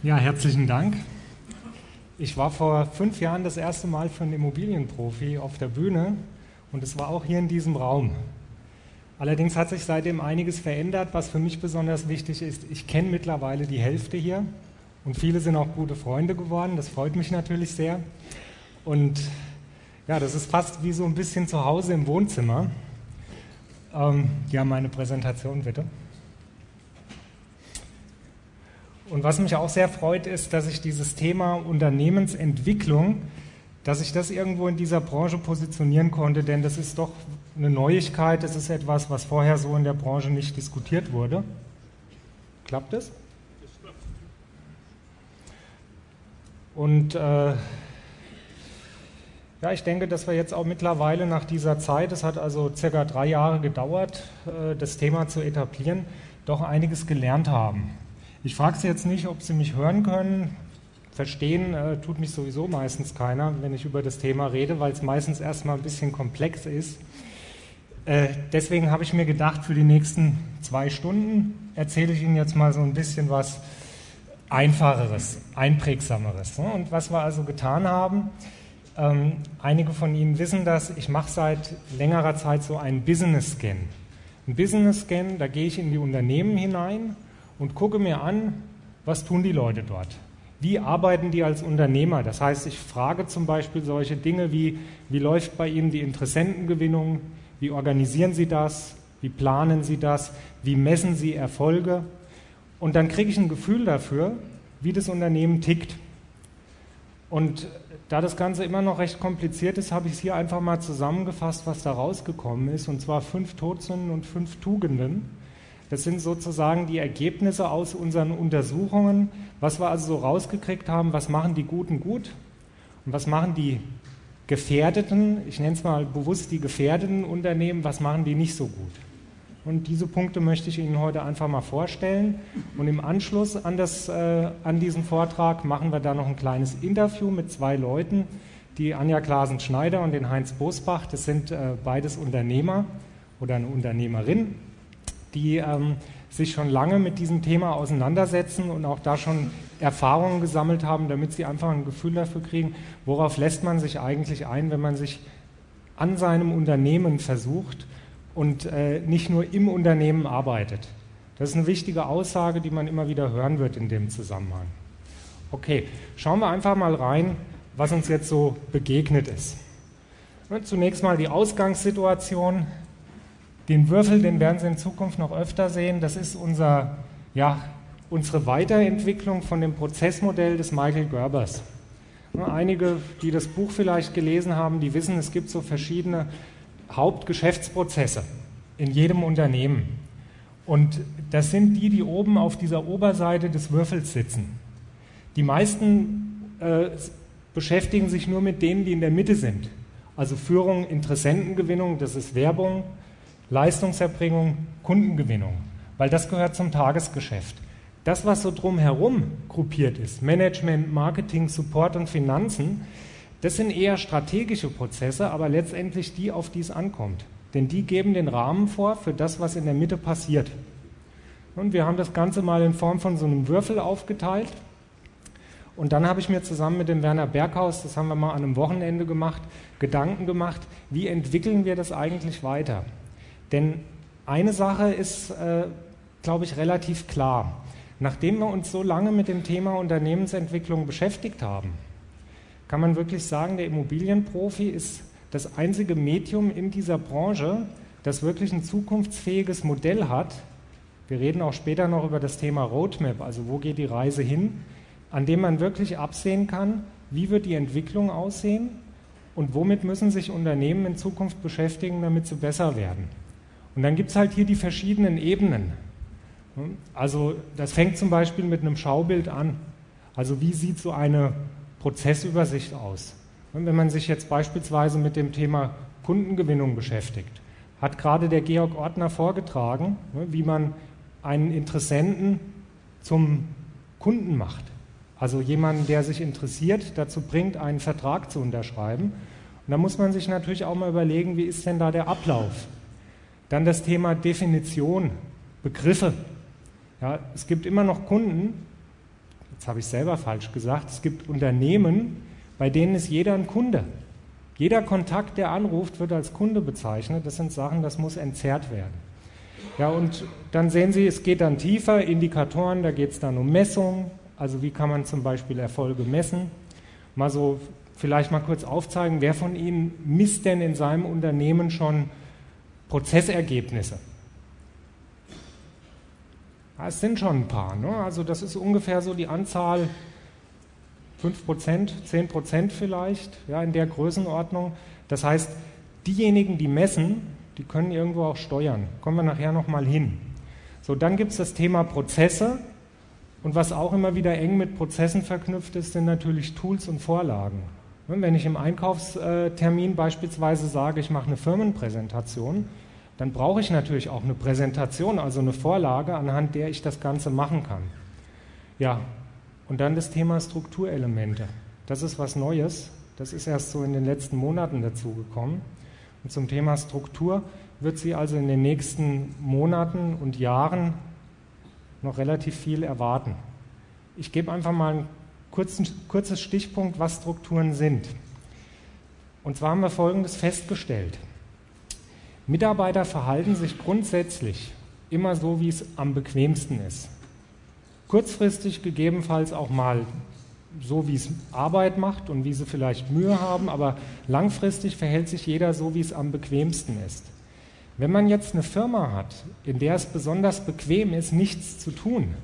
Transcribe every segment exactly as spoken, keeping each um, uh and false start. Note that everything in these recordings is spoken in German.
Ja, herzlichen Dank. Ich war vor fünf Jahren das erste Mal für einen Immobilienprofi auf der Bühne und es war auch hier in diesem Raum. Allerdings hat sich seitdem einiges verändert, was für mich besonders wichtig ist. Ich kenne mittlerweile die Hälfte hier und viele sind auch gute Freunde geworden. Das freut mich natürlich sehr. Und ja, das ist fast wie so ein bisschen zu Hause im Wohnzimmer. Ähm, ja, meine Präsentation bitte. Und was mich auch sehr freut, ist, dass ich dieses Thema Unternehmensentwicklung, dass ich das irgendwo in dieser Branche positionieren konnte, denn das ist doch eine Neuigkeit, das ist etwas, was vorher so in der Branche nicht diskutiert wurde. Klappt es? Und äh, ja, ich denke, dass wir jetzt auch mittlerweile nach dieser Zeit, es hat also circa drei Jahre gedauert, äh, das Thema zu etablieren, doch einiges gelernt haben. Ich frage Sie jetzt nicht, ob Sie mich hören können. Verstehen äh, tut mich sowieso meistens keiner, wenn ich über das Thema rede, weil es meistens erstmal ein bisschen komplex ist. Äh, deswegen habe ich mir gedacht, für die nächsten zwei Stunden erzähle ich Ihnen jetzt mal so ein bisschen was Einfacheres, Einprägsameres. Ne? Und was wir also getan haben, ähm, einige von Ihnen wissen das, ich mache seit längerer Zeit so einen Business-Scan. Ein Business-Scan, da gehe ich in die Unternehmen hinein und gucke mir an, was tun die Leute dort. Wie arbeiten die als Unternehmer? Das heißt, ich frage zum Beispiel solche Dinge wie, wie läuft bei Ihnen die Interessentengewinnung? Wie organisieren Sie das? Wie planen Sie das? Wie messen Sie Erfolge? Und dann kriege ich ein Gefühl dafür, wie das Unternehmen tickt. Und da das Ganze immer noch recht kompliziert ist, habe ich es hier einfach mal zusammengefasst, was da rausgekommen ist, und zwar fünf Todsünden und fünf Tugenden. Das sind sozusagen die Ergebnisse aus unseren Untersuchungen, was wir also so rausgekriegt haben, was machen die Guten gut und was machen die gefährdeten, ich nenne es mal bewusst die gefährdeten Unternehmen, was machen die nicht so gut. Und diese Punkte möchte ich Ihnen heute einfach mal vorstellen. Und im Anschluss an, das, äh, an diesen Vortrag machen wir da noch ein kleines Interview mit zwei Leuten, die Anja Klasen-Schneider und den Heinz Bosbach. Das sind äh, beides Unternehmer oder eine Unternehmerin, die ähm, sich schon lange mit diesem Thema auseinandersetzen und auch da schon Erfahrungen gesammelt haben, damit sie einfach ein Gefühl dafür kriegen, worauf lässt man sich eigentlich ein, wenn man sich an seinem Unternehmen versucht und äh, nicht nur im Unternehmen arbeitet. Das ist eine wichtige Aussage, die man immer wieder hören wird in dem Zusammenhang. Okay, schauen wir einfach mal rein, was uns jetzt so begegnet ist. Und zunächst mal die Ausgangssituation. Den Würfel, den werden Sie in Zukunft noch öfter sehen. Das ist unser, ja, unsere Weiterentwicklung von dem Prozessmodell des Michael Gerbers. Einige, die das Buch vielleicht gelesen haben, die wissen, es gibt so verschiedene Hauptgeschäftsprozesse in jedem Unternehmen. Und das sind die, die oben auf dieser Oberseite des Würfels sitzen. Die meisten äh, beschäftigen sich nur mit denen, die in der Mitte sind. Also Führung, Interessentengewinnung, das ist Werbung, Leistungserbringung, Kundengewinnung, weil das gehört zum Tagesgeschäft. Das, was so drumherum gruppiert ist, Management, Marketing, Support und Finanzen, das sind eher strategische Prozesse, aber letztendlich die, auf die es ankommt. Denn die geben den Rahmen vor für das, was in der Mitte passiert. Und wir haben das Ganze mal in Form von so einem Würfel aufgeteilt. Und dann habe ich mir zusammen mit dem Werner Berghaus, das haben wir mal an einem Wochenende gemacht, Gedanken gemacht, wie entwickeln wir das eigentlich weiter? Denn eine Sache ist, äh, glaube ich, relativ klar. Nachdem wir uns so lange mit dem Thema Unternehmensentwicklung beschäftigt haben, kann man wirklich sagen, der Immobilienprofi ist das einzige Medium in dieser Branche, das wirklich ein zukunftsfähiges Modell hat. Wir reden auch später noch über das Thema Roadmap, also wo geht die Reise hin, an dem man wirklich absehen kann, wie wird die Entwicklung aussehen und womit müssen sich Unternehmen in Zukunft beschäftigen, damit sie besser werden. Und dann gibt es halt hier die verschiedenen Ebenen. Also das fängt zum Beispiel mit einem Schaubild an. Also wie sieht so eine Prozessübersicht aus? Und wenn man sich jetzt beispielsweise mit dem Thema Kundengewinnung beschäftigt, hat gerade der Georg Ortner vorgetragen, wie man einen Interessenten zum Kunden macht. Also jemanden, der sich interessiert, dazu bringt, einen Vertrag zu unterschreiben. Und da muss man sich natürlich auch mal überlegen, wie ist denn da der Ablauf? Dann das Thema Definition, Begriffe. Ja, es gibt immer noch Kunden, jetzt habe ich es selber falsch gesagt, es gibt Unternehmen, bei denen ist jeder ein Kunde. Jeder Kontakt, der anruft, wird als Kunde bezeichnet. Das sind Sachen, das muss entzerrt werden. Ja, und dann sehen Sie, es geht dann tiefer, Indikatoren, da geht es dann um Messungen, also wie kann man zum Beispiel Erfolge messen. Mal so, vielleicht mal kurz aufzeigen, wer von Ihnen misst denn in seinem Unternehmen schon Prozessergebnisse? Ja, es sind schon ein paar, ne? Also das ist ungefähr so die Anzahl, fünf Prozent, zehn Prozent vielleicht, ja, in der Größenordnung. Das heißt, diejenigen, die messen, die können irgendwo auch steuern. Kommen wir nachher nochmal hin. So, dann gibt es das Thema Prozesse. Und was auch immer wieder eng mit Prozessen verknüpft ist, sind natürlich Tools und Vorlagen. Wenn ich im Einkaufstermin beispielsweise sage, ich mache eine Firmenpräsentation, dann brauche ich natürlich auch eine Präsentation, also eine Vorlage, anhand der ich das Ganze machen kann. Ja, und dann das Thema Strukturelemente. Das ist was Neues. Das ist erst so in den letzten Monaten dazugekommen. Und zum Thema Struktur wird Sie also in den nächsten Monaten und Jahren noch relativ viel erwarten. Ich gebe einfach mal ein kurzen, kurzes Stichpunkt, was Strukturen sind. Und zwar haben wir Folgendes festgestellt. Mitarbeiter verhalten sich grundsätzlich immer so, wie es am bequemsten ist. Kurzfristig gegebenenfalls auch mal so, wie es Arbeit macht und wie sie vielleicht Mühe haben, aber langfristig verhält sich jeder so, wie es am bequemsten ist. Wenn man jetzt eine Firma hat, in der es besonders bequem ist, nichts zu tun,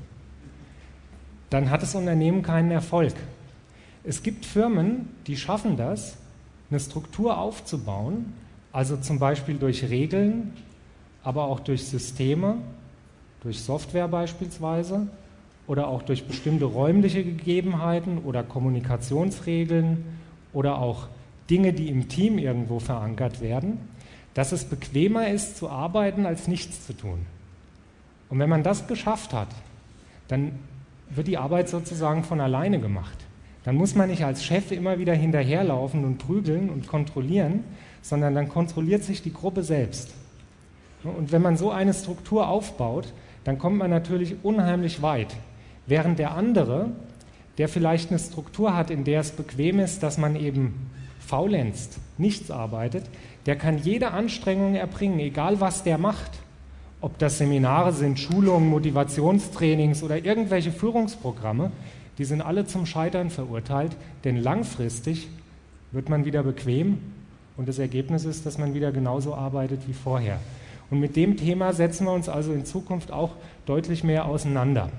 dann hat das Unternehmen keinen Erfolg. Es gibt Firmen, die schaffen das, eine Struktur aufzubauen, also zum Beispiel durch Regeln, aber auch durch Systeme, durch Software beispielsweise oder auch durch bestimmte räumliche Gegebenheiten oder Kommunikationsregeln oder auch Dinge, die im Team irgendwo verankert werden, dass es bequemer ist zu arbeiten, als nichts zu tun. Und wenn man das geschafft hat, dann wird die Arbeit sozusagen von alleine gemacht. Dann muss man nicht als Chef immer wieder hinterherlaufen und prügeln und kontrollieren, sondern dann kontrolliert sich die Gruppe selbst. Und wenn man so eine Struktur aufbaut, dann kommt man natürlich unheimlich weit. Während der andere, der vielleicht eine Struktur hat, in der es bequem ist, dass man eben faulenzt, nichts arbeitet, der kann jede Anstrengung erbringen, egal was der macht. Ob das Seminare sind, Schulungen, Motivationstrainings oder irgendwelche Führungsprogramme, die sind alle zum Scheitern verurteilt, denn langfristig wird man wieder bequem und das Ergebnis ist, dass man wieder genauso arbeitet wie vorher. Und mit dem Thema setzen wir uns also in Zukunft auch deutlich mehr auseinander.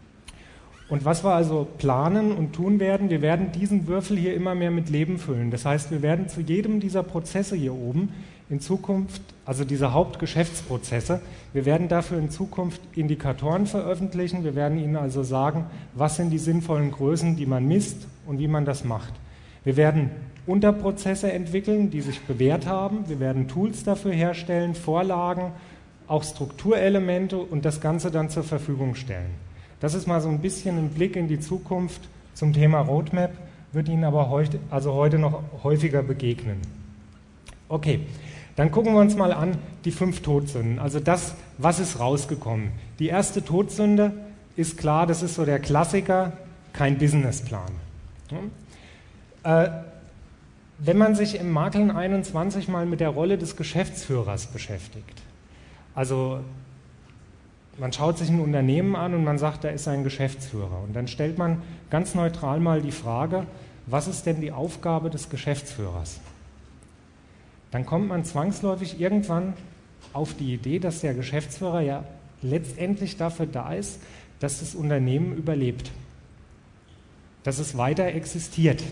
Und was wir also planen und tun werden, wir werden diesen Würfel hier immer mehr mit Leben füllen. Das heißt, wir werden zu jedem dieser Prozesse hier oben in Zukunft, also dieser Hauptgeschäftsprozesse, wir werden dafür in Zukunft Indikatoren veröffentlichen. Wir werden Ihnen also sagen, was sind die sinnvollen Größen, die man misst und wie man das macht. Wir werden Unterprozesse entwickeln, die sich bewährt haben. Wir werden Tools dafür herstellen, Vorlagen, auch Strukturelemente und das Ganze dann zur Verfügung stellen. Das ist mal so ein bisschen ein Blick in die Zukunft zum Thema Roadmap, wird Ihnen aber heute, also heute noch häufiger begegnen. Okay, dann gucken wir uns mal an die fünf Todsünden, also das, was ist rausgekommen. Die erste Todsünde ist klar, das ist so der Klassiker, kein Businessplan. Äh, wenn man sich im Makeln einundzwanzig mal mit der Rolle des Geschäftsführers beschäftigt, also man schaut sich ein Unternehmen an und man sagt, da ist ein Geschäftsführer. Und dann stellt man ganz neutral mal die Frage, was ist denn die Aufgabe des Geschäftsführers? Dann kommt man zwangsläufig irgendwann auf die Idee, dass der Geschäftsführer ja letztendlich dafür da ist, dass das Unternehmen überlebt, dass es weiter existiert.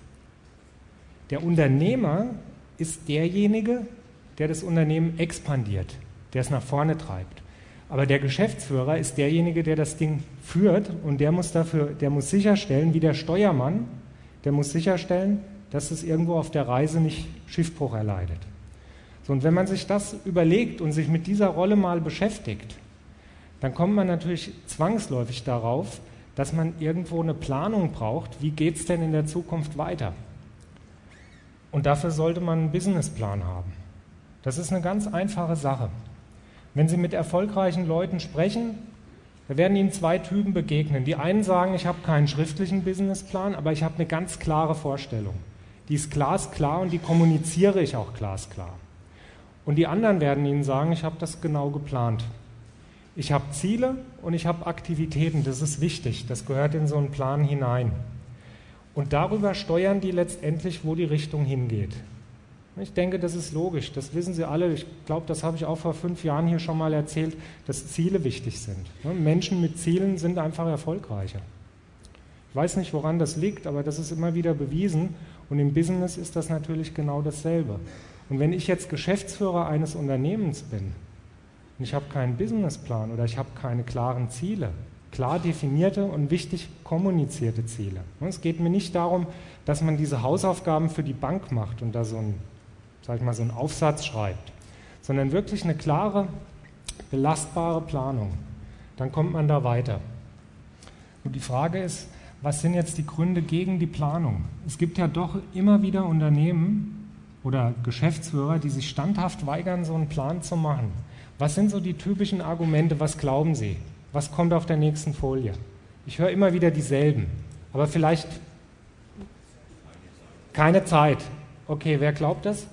Der Unternehmer ist derjenige, der das Unternehmen expandiert, der es nach vorne treibt. Aber der Geschäftsführer ist derjenige, der das Ding führt und der muss dafür, der muss sicherstellen, wie der Steuermann, der muss sicherstellen, dass es irgendwo auf der Reise nicht Schiffbruch erleidet. So, und wenn man sich das überlegt und sich mit dieser Rolle mal beschäftigt, dann kommt man natürlich zwangsläufig darauf, dass man irgendwo eine Planung braucht, wie geht es denn in der Zukunft weiter? Und dafür sollte man einen Businessplan haben. Das ist eine ganz einfache Sache. Wenn Sie mit erfolgreichen Leuten sprechen, Da werden Ihnen zwei Typen begegnen. Die einen sagen, ich habe keinen schriftlichen Businessplan, aber ich habe eine ganz klare Vorstellung. Die ist glasklar und die kommuniziere ich auch glasklar. Und die anderen werden Ihnen sagen, ich habe das genau geplant. Ich habe Ziele und ich habe Aktivitäten, das ist wichtig, das gehört in so einen Plan hinein. Und darüber steuern die letztendlich, wo die Richtung hingeht. Ich denke, das ist logisch, das wissen Sie alle. Ich glaube, das habe ich auch vor fünf Jahren hier schon mal erzählt, dass Ziele wichtig sind. Menschen mit Zielen sind einfach erfolgreicher. Ich weiß nicht, woran das liegt, aber das ist immer wieder bewiesen. Und im Business ist das natürlich genau dasselbe. Und wenn ich jetzt Geschäftsführer eines Unternehmens bin und ich habe keinen Businessplan oder ich habe keine klaren Ziele, klar definierte und wichtig kommunizierte Ziele. Es geht mir nicht darum, dass man diese Hausaufgaben für die Bank macht und da so ein sag ich mal, so einen Aufsatz schreibt, sondern wirklich eine klare, belastbare Planung. Dann kommt man da weiter. Und die Frage ist, was sind jetzt die Gründe gegen die Planung? Es gibt ja doch immer wieder Unternehmen oder Geschäftsführer, die sich standhaft weigern, so einen Plan zu machen. Was sind so die typischen Argumente? Was glauben Sie? Was kommt auf der nächsten Folie? Ich höre immer wieder dieselben, aber vielleicht keine Zeit. Okay, wer glaubt das?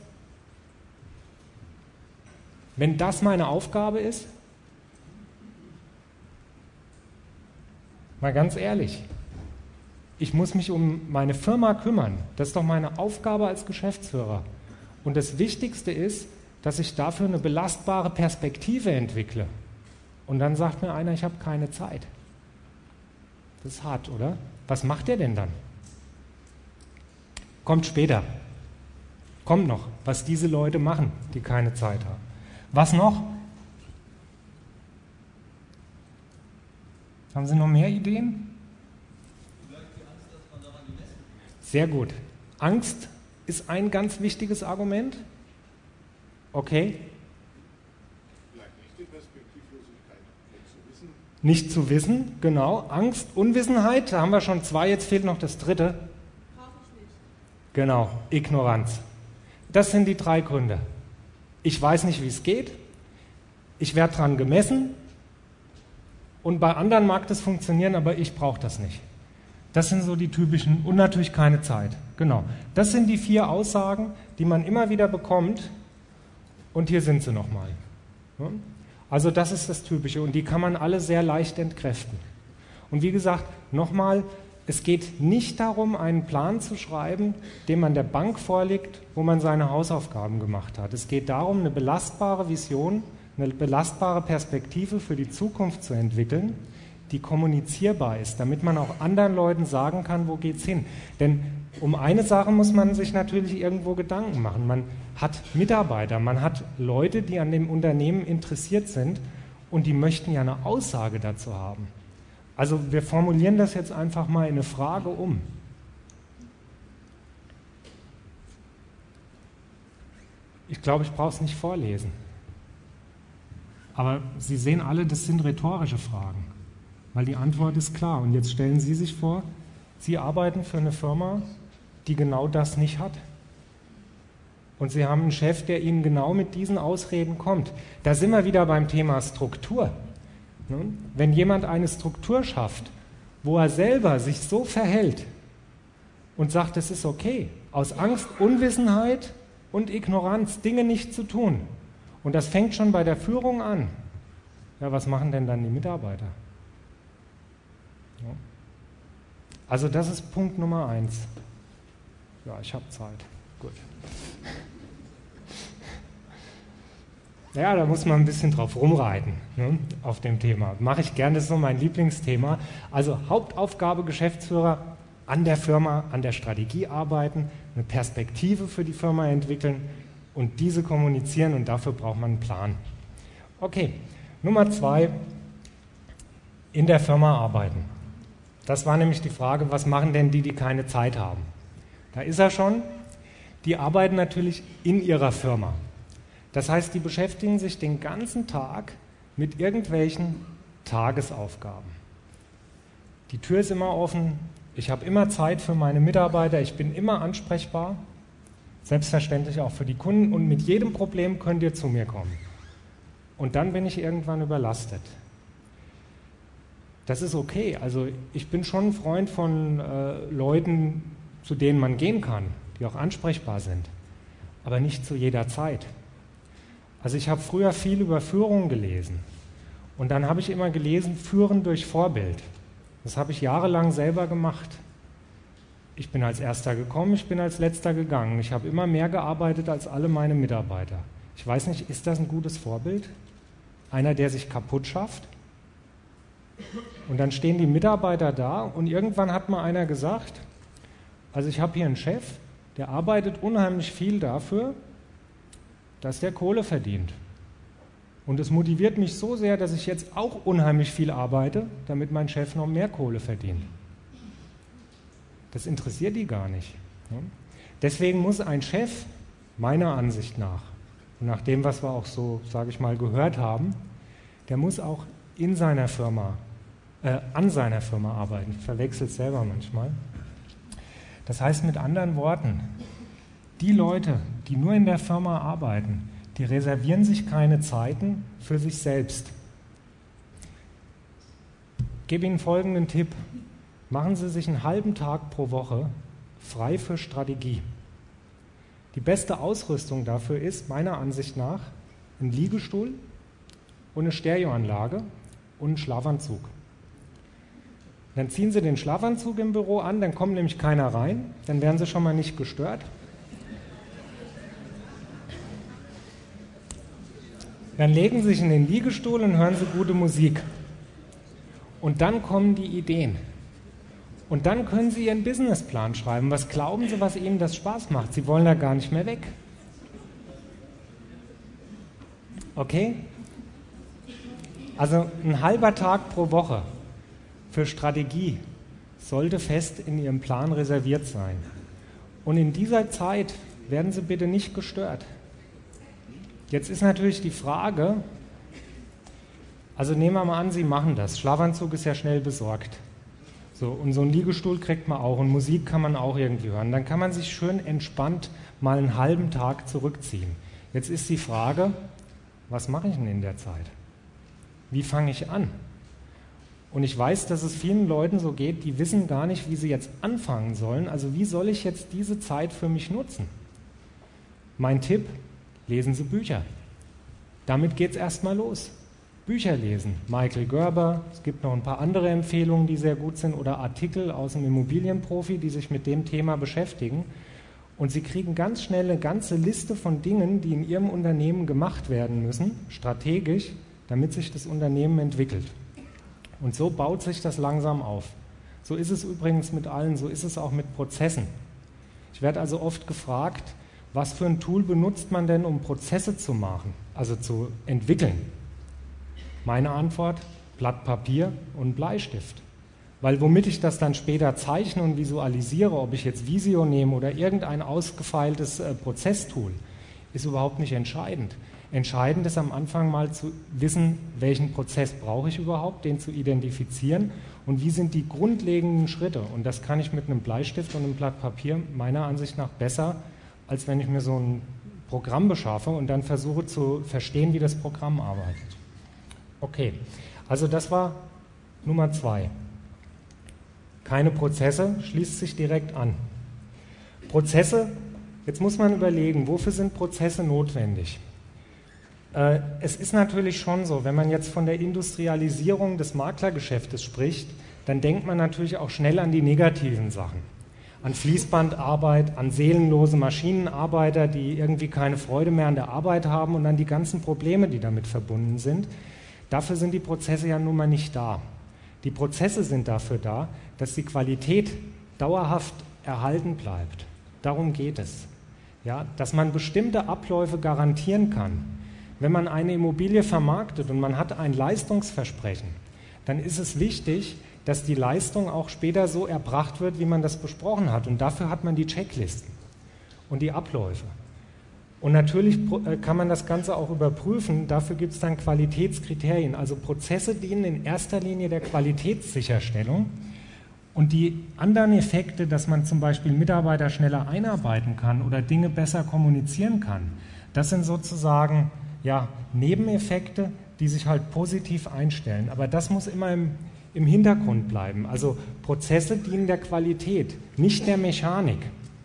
Wenn das meine Aufgabe ist, mal ganz ehrlich, ich muss mich um meine Firma kümmern. Das ist doch meine Aufgabe als Geschäftsführer. Und das Wichtigste ist, dass ich dafür eine belastbare Perspektive entwickle. Und dann sagt mir einer, ich habe keine Zeit. Das ist hart, oder? Was macht der denn dann? Kommt später. Kommt noch, was diese Leute machen, die keine Zeit haben. Was noch? Haben Sie noch mehr Ideen? Vielleicht die Angst, dass man daran gemessen wird. Sehr gut. Angst ist ein ganz wichtiges Argument. Okay. Vielleicht nicht die Perspektivlosigkeit, nicht zu wissen. Nicht zu wissen, genau. Angst, Unwissenheit, da haben wir schon zwei, jetzt fehlt noch das dritte. Brauche ich nicht. Genau, Ignoranz. Das sind die drei Gründe. Ich weiß nicht, wie es geht, ich werde dran gemessen und bei anderen mag das funktionieren, aber ich brauche das nicht. Das sind so die typischen, und natürlich keine Zeit. Genau. Das sind die vier Aussagen, die man immer wieder bekommt und hier sind sie nochmal. Also das ist das Typische und die kann man alle sehr leicht entkräften. Und wie gesagt, nochmal, es geht nicht darum, einen Plan zu schreiben, den man der Bank vorlegt, wo man seine Hausaufgaben gemacht hat. Es geht darum, eine belastbare Vision, eine belastbare Perspektive für die Zukunft zu entwickeln, die kommunizierbar ist, damit man auch anderen Leuten sagen kann, wo geht's hin. Denn um eine Sache muss man sich natürlich irgendwo Gedanken machen. Man hat Mitarbeiter, man hat Leute, die an dem Unternehmen interessiert sind und die möchten ja eine Aussage dazu haben. Also wir formulieren das jetzt einfach mal in eine Frage um. Ich glaube, ich brauche es nicht vorlesen. Aber Sie sehen alle, das sind rhetorische Fragen, weil die Antwort ist klar. Und jetzt stellen Sie sich vor, Sie arbeiten für eine Firma, die genau das nicht hat. Und Sie haben einen Chef, der Ihnen genau mit diesen Ausreden kommt. Da sind wir wieder beim Thema Struktur. Wenn jemand eine Struktur schafft, wo er selber sich so verhält und sagt, es ist okay, aus Angst, Unwissenheit und Ignoranz Dinge nicht zu tun, und das fängt schon bei der Führung an, ja, was machen denn dann die Mitarbeiter? Ja. Also das ist Punkt Nummer eins. Ja, ich habe Zeit. Gut. Ja, da muss man ein bisschen drauf rumreiten, ne, auf dem Thema. Mache ich gerne, das ist so mein Lieblingsthema. Also Hauptaufgabe Geschäftsführer, an der Firma, an der Strategie arbeiten, eine Perspektive für die Firma entwickeln und diese kommunizieren und dafür braucht man einen Plan. Okay, Nummer zwei, in der Firma arbeiten. Das war nämlich die Frage, was machen denn die, die keine Zeit haben? Da ist er schon, die arbeiten natürlich in ihrer Firma. Das heißt, die beschäftigen sich den ganzen Tag mit irgendwelchen Tagesaufgaben. Die Tür ist immer offen, ich habe immer Zeit für meine Mitarbeiter, ich bin immer ansprechbar, selbstverständlich auch für die Kunden und mit jedem Problem könnt ihr zu mir kommen. Und dann bin ich irgendwann überlastet. Das ist okay. Also ich bin schon ein Freund von äh, Leuten, zu denen man gehen kann, die auch ansprechbar sind, aber nicht zu jeder Zeit. Also ich habe früher viel über Führung gelesen und dann habe ich immer gelesen, Führen durch Vorbild. Das habe ich jahrelang selber gemacht. Ich bin als Erster gekommen, ich bin als Letzter gegangen. Ich habe immer mehr gearbeitet als alle meine Mitarbeiter. Ich weiß nicht, ist das ein gutes Vorbild? Einer, der sich kaputt schafft? Und dann stehen die Mitarbeiter da und irgendwann hat mal einer gesagt, also ich habe hier einen Chef, der arbeitet unheimlich viel dafür, dass der Kohle verdient. Und es motiviert mich so sehr, dass ich jetzt auch unheimlich viel arbeite, damit mein Chef noch mehr Kohle verdient. Das interessiert die gar nicht. Deswegen muss ein Chef, meiner Ansicht nach, und nach dem, was wir auch so, sage ich mal, gehört haben, der muss auch in seiner Firma, äh, an seiner Firma arbeiten. Ich verwechsel es selber manchmal. Das heißt mit anderen Worten, die Leute, die nur in der Firma arbeiten, die reservieren sich keine Zeiten für sich selbst. Ich gebe Ihnen folgenden Tipp. Machen Sie sich einen halben Tag pro Woche frei für Strategie. Die beste Ausrüstung dafür ist, meiner Ansicht nach, ein Liegestuhl und eine Stereoanlage und einen Schlafanzug. Dann ziehen Sie den Schlafanzug im Büro an, dann kommt nämlich keiner rein, dann werden Sie schon mal nicht gestört. Dann legen Sie sich in den Liegestuhl und hören Sie gute Musik. Und dann kommen die Ideen. Und dann können Sie Ihren Businessplan schreiben. Was glauben Sie, was Ihnen das Spaß macht? Sie wollen da gar nicht mehr weg. Okay? Also ein halber Tag pro Woche für Strategie sollte fest in Ihrem Plan reserviert sein. Und in dieser Zeit werden Sie bitte nicht gestört. Jetzt ist natürlich die Frage, also nehmen wir mal an, Sie machen das. Schlafanzug ist ja schnell besorgt. So, und so einen Liegestuhl kriegt man auch und Musik kann man auch irgendwie hören. Dann kann man sich schön entspannt mal einen halben Tag zurückziehen. Jetzt ist die Frage, was mache ich denn in der Zeit? Wie fange ich an? Und ich weiß, dass es vielen Leuten so geht, die wissen gar nicht, wie sie jetzt anfangen sollen. Also wie soll ich jetzt diese Zeit für mich nutzen? Mein Tipp, lesen Sie Bücher. Damit geht es erstmal los. Bücher lesen. Michael Gerber, es gibt noch ein paar andere Empfehlungen, die sehr gut sind, oder Artikel aus dem Immobilienprofi, die sich mit dem Thema beschäftigen. Und Sie kriegen ganz schnell eine ganze Liste von Dingen, die in Ihrem Unternehmen gemacht werden müssen, strategisch, damit sich das Unternehmen entwickelt. Und so baut sich das langsam auf. So ist es übrigens mit allen, so ist es auch mit Prozessen. Ich werde also oft gefragt, was für ein Tool benutzt man denn, um Prozesse zu machen, also zu entwickeln? Meine Antwort, Blatt Papier und Bleistift. Weil womit ich das dann später zeichne und visualisiere, ob ich jetzt Visio nehme oder irgendein ausgefeiltes äh, Prozesstool, ist überhaupt nicht entscheidend. Entscheidend ist am Anfang mal zu wissen, welchen Prozess brauche ich überhaupt, den zu identifizieren und wie sind die grundlegenden Schritte. Und das kann ich mit einem Bleistift und einem Blatt Papier meiner Ansicht nach besser, als wenn ich mir so ein Programm beschaffe und dann versuche zu verstehen, wie das Programm arbeitet. Okay, also das war Nummer zwei. Keine Prozesse, schließt sich direkt an. Prozesse, jetzt muss man überlegen, wofür sind Prozesse notwendig? Äh, es ist natürlich schon so, wenn man jetzt von der Industrialisierung des Maklergeschäftes spricht, dann denkt man natürlich auch schnell an die negativen Sachen. An Fließbandarbeit, an seelenlose Maschinenarbeiter, die irgendwie keine Freude mehr an der Arbeit haben und an die ganzen Probleme, die damit verbunden sind. Dafür sind die Prozesse ja nun mal nicht da. Die Prozesse sind dafür da, dass die Qualität dauerhaft erhalten bleibt. Darum geht es. Ja, dass man bestimmte Abläufe garantieren kann. Wenn man eine Immobilie vermarktet und man hat ein Leistungsversprechen, dann ist es wichtig, dass die Leistung auch später so erbracht wird, wie man das besprochen hat. Und dafür hat man die Checklisten und die Abläufe. Und natürlich kann man das Ganze auch überprüfen. Dafür gibt es dann Qualitätskriterien. Also Prozesse dienen in erster Linie der Qualitätssicherstellung. Und die anderen Effekte, dass man zum Beispiel Mitarbeiter schneller einarbeiten kann oder Dinge besser kommunizieren kann, das sind sozusagen ja, Nebeneffekte, die sich halt positiv einstellen. Aber das muss immer im im Hintergrund bleiben. Also Prozesse dienen der Qualität, nicht der Mechanik.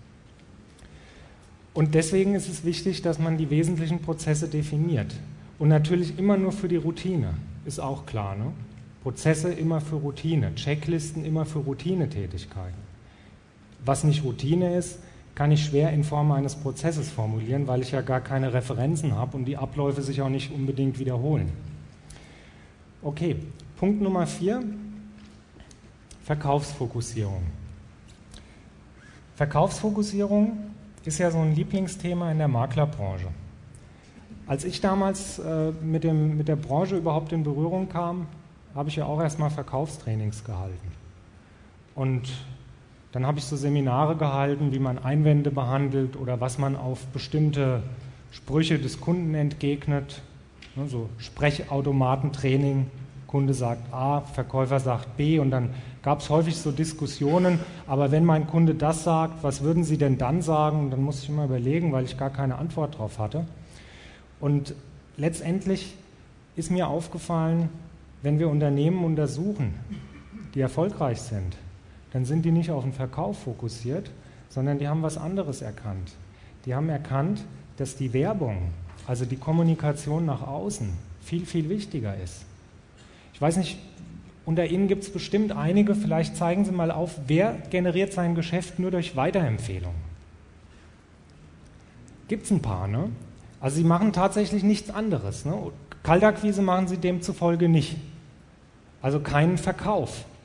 Und deswegen ist es wichtig, dass man die wesentlichen Prozesse definiert. Und natürlich immer nur für die Routine, ist auch klar, ne? Prozesse immer für Routine, Checklisten immer für Routinetätigkeiten. Was nicht Routine ist, kann ich schwer in Form eines Prozesses formulieren, weil ich ja gar keine Referenzen habe und die Abläufe sich auch nicht unbedingt wiederholen. Okay, Punkt Nummer vier, Verkaufsfokussierung. Verkaufsfokussierung ist ja so ein Lieblingsthema in der Maklerbranche. Als ich damals äh, mit, dem, mit der Branche überhaupt in Berührung kam, habe ich ja auch erstmal Verkaufstrainings gehalten. Und dann habe ich so Seminare gehalten, wie man Einwände behandelt oder was man auf bestimmte Sprüche des Kunden entgegnet. Ne, so Sprechautomatentraining, Kunde sagt A, Verkäufer sagt B und dann gab es häufig so Diskussionen, aber wenn mein Kunde das sagt, was würden Sie denn dann sagen? Und dann musste ich immer überlegen, weil ich gar keine Antwort drauf hatte. Und letztendlich ist mir aufgefallen, wenn wir Unternehmen untersuchen, die erfolgreich sind, dann sind die nicht auf den Verkauf fokussiert, sondern die haben was anderes erkannt. Die haben erkannt, dass die Werbung, also die Kommunikation nach außen, viel, viel wichtiger ist. Ich weiß nicht, unter Ihnen gibt es bestimmt einige, vielleicht zeigen Sie mal auf, wer generiert sein Geschäft nur durch Weiterempfehlungen? Gibt es ein paar, ne? Also Sie machen tatsächlich nichts anderes, ne? Kaltakquise machen Sie demzufolge nicht. Also keinen Verkauf.